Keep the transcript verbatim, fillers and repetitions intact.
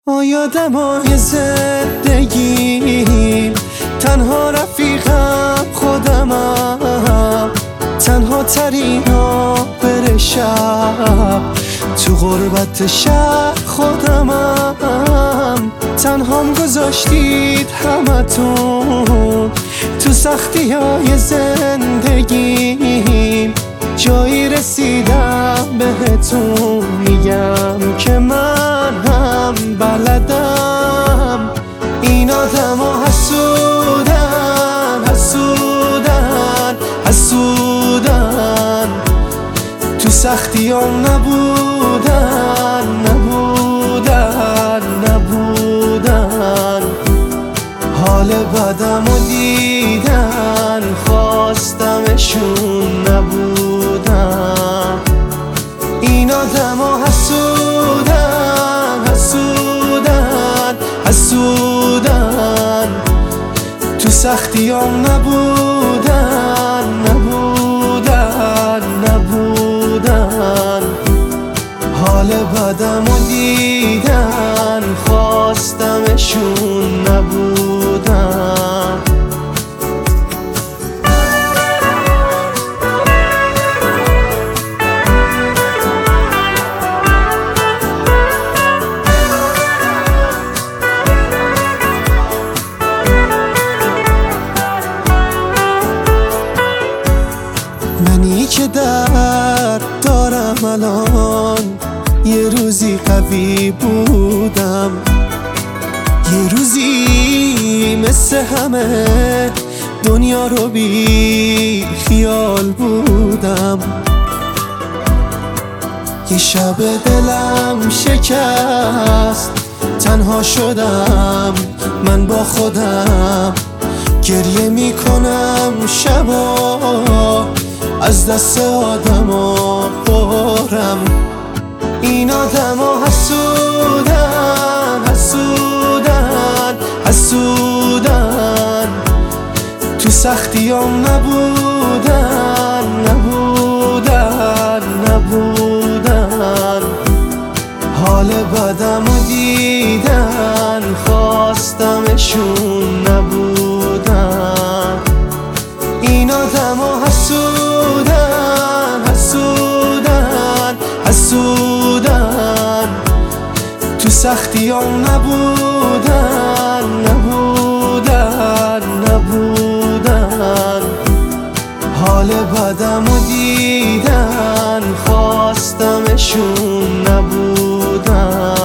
آدمای زندگیم تنها رفیقم خودمم، تنها ترینا بره شب تو غربت شهر خودمم. تنهام گذاشتید همتون تو سختی های زندگیم، جایی رسیدم بهتون میگم که من هم بلدم. این آدم ها حسودن حسودن حسودن، تو سختی هم نبودن نبودن نبودن، حال بدم و دیدن خواستمشون نبودن. این آدم ها حسودن حسودن حسودن، تو سختی هم نبودن نبودن نبودن، حال بدم و دیدن خواستمشون نبودن. منی که درد دارم الان، یه روزی قوی بودم، یه روزی مثل همه دنیا رو بی خیال بودم. یه شب دلم شکست، تنها شدم من با خودم، گریه میکنم شبا از دست آدم ها بارم. این آدم ها حسودن حسودن حسودن، تو سختی هم نبودن نبودن نبودن، حال بدم و دیدن خواستمشون نبودن. این آدم ها حسودن حسودن حسودن، تو سختی هم نبودن نبودن نبودن، حال بدم و دیدن خواستمشون نبودن.